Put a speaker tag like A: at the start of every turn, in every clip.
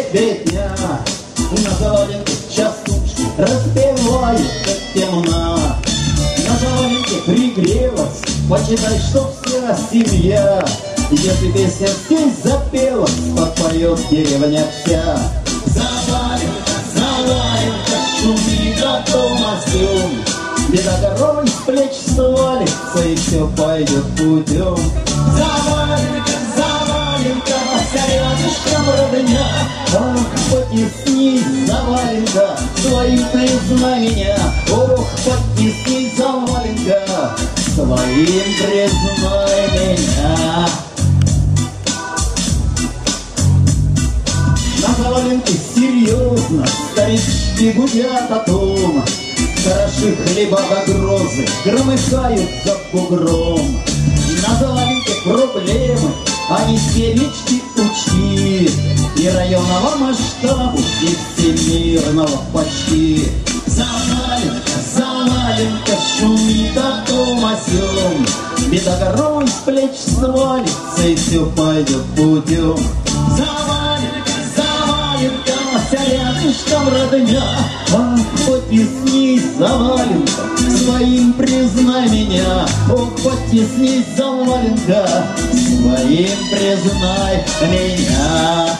A: ребятня на заваленке частушки распевают, как темна. На заваленке пригрелась, почитай, что вся семья. Если песня здесь запелась, подпоет деревня вся. Заваленка, заваленка, шумит от дома всем. Беда горой с плеч свалится, и все пойдет путем. Заваленка, заваленка, вся рядышком родня. Ах, потесни, заваленка, своим признай меня. Ох, потесни, заваленка, своим признай меня. На заваленке серьезно старички гудят о том, хороши хлеба до грозы, громыхают за бугром. На заваленке проблемы, они все вечки учти, и районного масштаба, и всемирного почти. Заваленка, заваленка, шумит о том о сём. Беда горой с плеч свалится, и все пойдет путем. Заваленка, заваленка, вся рядышком родня. Ах, потеснись, заваленка, своим признай меня. Ох, потеснись, заваленка, своим признай меня.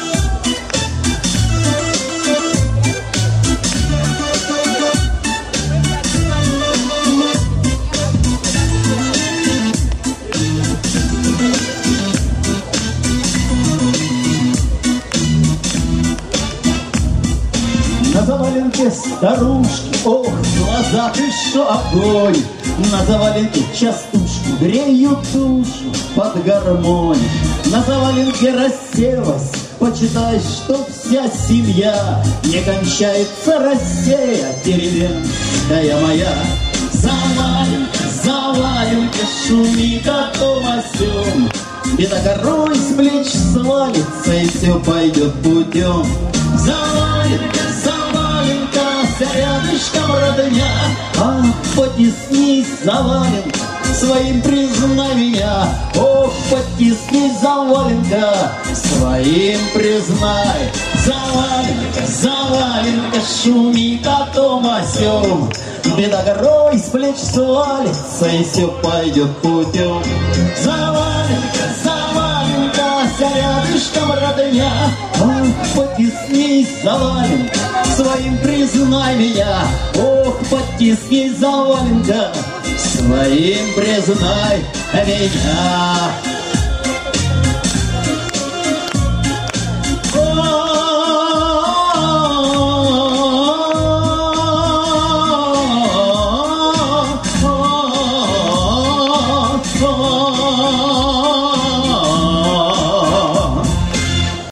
A: На заваленке старушки, ох, в глазах еще огонь. На заваленке частушки греют душу под гармонь. На заваленке расселась, почитай, что вся семья. Не кончается Россия деревенская моя. Заваленка, заваленка, шумит о том о сём. Беда горой с плеч свалится, и все пойдет путем. Заваленка, заваленка, вся рядышком родня. Ах, потеснись, заваленка, своим признай меня. Ох, потеснись, заваленка, своим признай. Заваленка, заваленка, шумит о том о сём. Беда горой с плеч свалится, и все пойдет путем. Заваленка, заваленка, вся рядышком родня. Ах, потеснись, заваленка, своим признай меня. Ох, потеснись, заваленка, своим признай меня.